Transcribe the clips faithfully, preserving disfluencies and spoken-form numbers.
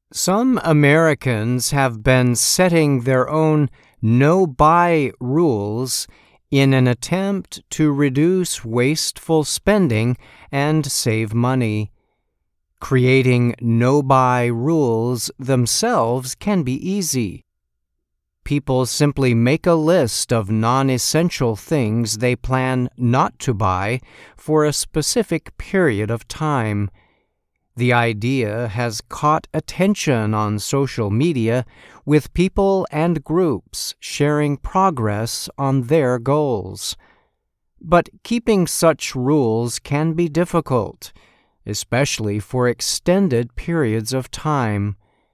Some Americans have been setting their own no-buy rules in an attempt to reduce wasteful spending and save money. Creating no-buy rules themselves can be easy. People simply make a list of non-essential things they plan not to buy for a specific period of time. The idea has caught attention on social media, with people and groups sharing progress on their goals. But keeping such rules can be difficult, especially for extended periods of time.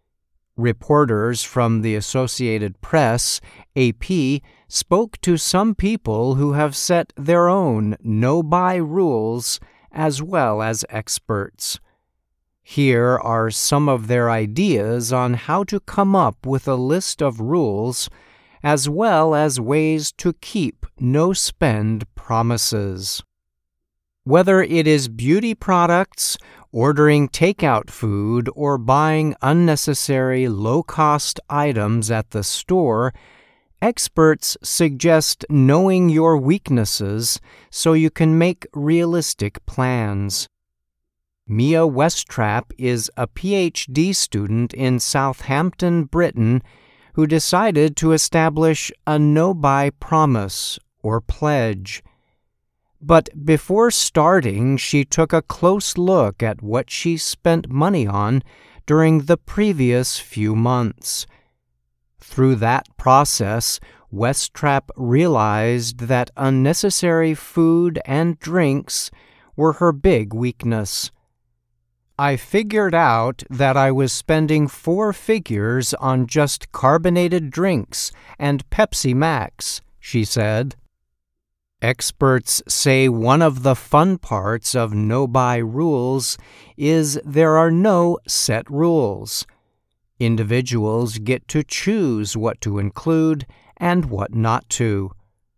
Reporters from the Associated Press, A P, spoke to some people who have set their own no-buy rules as well as experts. Here are some of their ideas on how to come up with a list of rules, as well as ways to keep no-spend promises. Whether it is beauty products, ordering takeout food, or buying unnecessary low-cost items at the store, experts suggest knowing your weaknesses so you can make realistic plans. Mia Westrap is a P H D student in Southampton, Britain, who decided to establish a no-buy promise or pledge. But before starting, she took a close look at what she spent money on during the previous few months. Through that process, Westrap realized that unnecessary food and drinks were her big weakness. I figured out that I was spending four figures on just carbonated drinks and Pepsi Max, she said. Experts say one of the fun parts of no-buy rules is there are no set rules. Individuals get to choose what to include and what not to.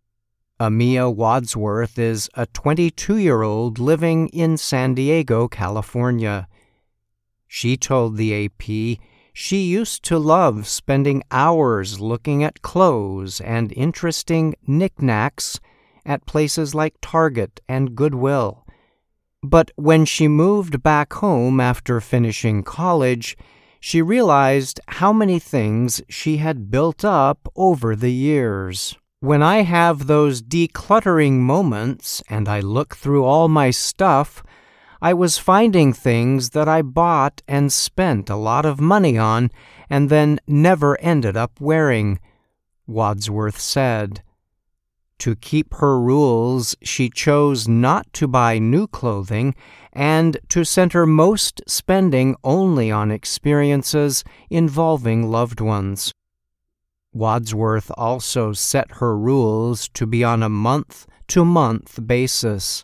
Amia Wadsworth is a twenty-two-year-old living in San Diego, California. She told the A P she used to love spending hours looking at clothes and interesting knickknacks at places like Target and Goodwill. But when she moved back home after finishing college, she realized how many things she had built up over the years. When I have those decluttering moments and I look through all my stuff, I was finding things that I bought and spent a lot of money on and then never ended up wearing, Wadsworth said. To keep her rules, she chose not to buy new clothing and to center most spending only on experiences involving loved ones. Wadsworth also set her rules to be on a month-to-month basis.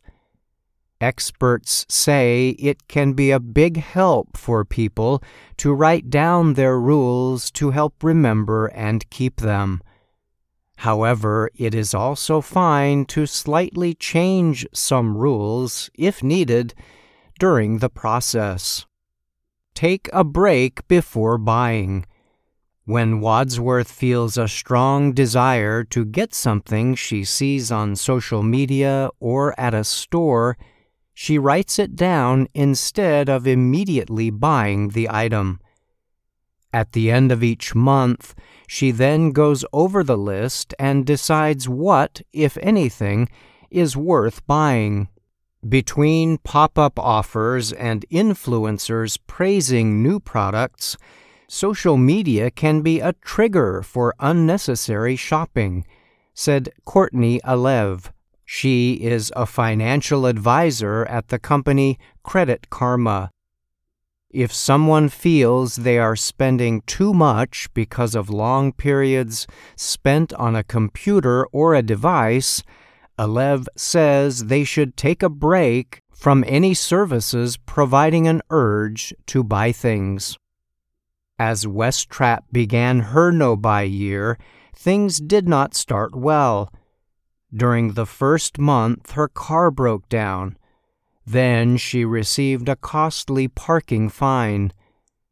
Experts say it can be a big help for people to write down their rules to help remember and keep them. However, it is also fine to slightly change some rules, if needed, during the process. Take a break before buying. When Wadsworth feels a strong desire to get something she sees on social media or at a store, she writes it down instead of immediately buying the item. At the end of each month, she then goes over the list and decides what, if anything, is worth buying. Between pop-up offers and influencers praising new products, social media can be a trigger for unnecessary shopping, said Courtney Alev. She is a financial advisor at the company Credit Karma. If someone feels they are spending too much because of long periods spent on a computer or a device, Alev says they should take a break from any services providing an urge to buy things. As Westrap began her no-buy year, things did not start well. During the first month, her car broke down. Then she received a costly parking fine.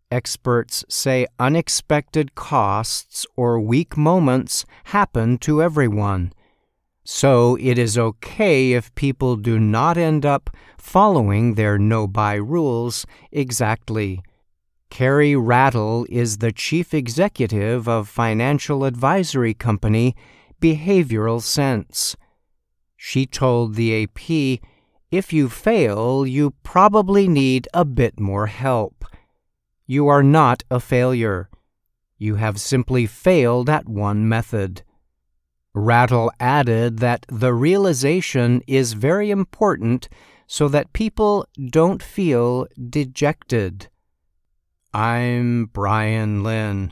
Experts say unexpected costs or weak moments happen to everyone. So it is okay if people do not end up following their no-buy rules exactly. Carrie Rattle is the chief executive of financial advisory company Behavioral Sense. She told the A P, "If you fail, you probably need a bit more help. You are not a failure. You have simply failed at one method." Rattle added that the realization is very important so that people don't feel dejected. I'm Brian Lynn.